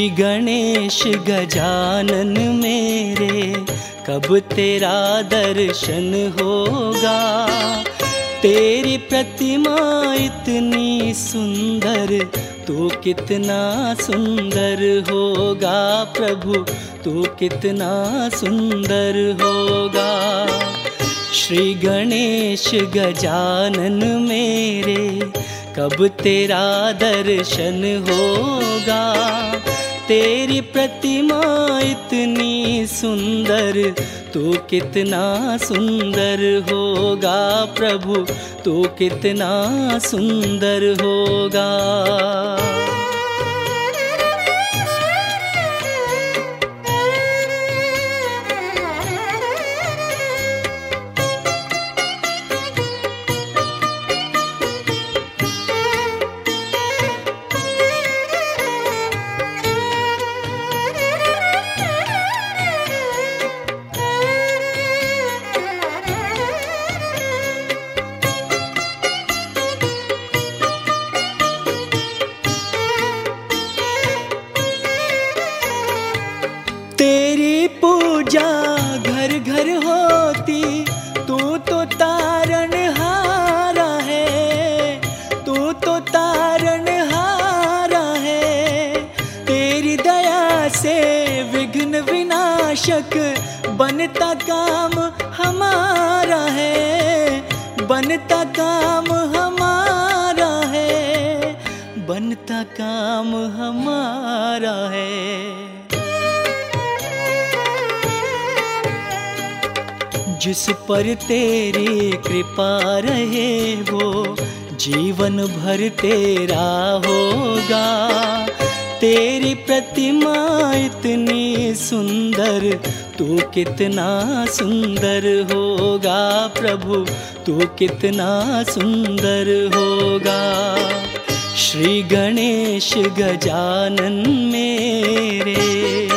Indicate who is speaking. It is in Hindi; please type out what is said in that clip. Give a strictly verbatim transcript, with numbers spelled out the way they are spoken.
Speaker 1: श्री गणेश गजानन मेरे, कब तेरा दर्शन होगा। तेरी प्रतिमा इतनी सुंदर, तू कितना सुंदर होगा प्रभु, तू कितना सुंदर होगा। श्री गणेश गजानन मेरे, कब तेरा दर्शन होगा। तेरी प्रतिमा इतनी सुंदर, तू कितना सुंदर होगा प्रभु, तू कितना सुंदर होगा। तेरी पूजा घर घर होती, तू तो तारनहारा है, तू तो तारनहारा है। तेरी दया से विघ्न विनाशक बनता काम हमारा है, बनता काम हमारा है, बनता काम हमारा है। जिस पर तेरी कृपा रहे वो जीवन भर तेरा होगा। तेरी प्रतिमा इतनी सुंदर, तू कितना सुंदर होगा प्रभु, तू कितना सुंदर होगा। श्री गणेश गजानन मेरे।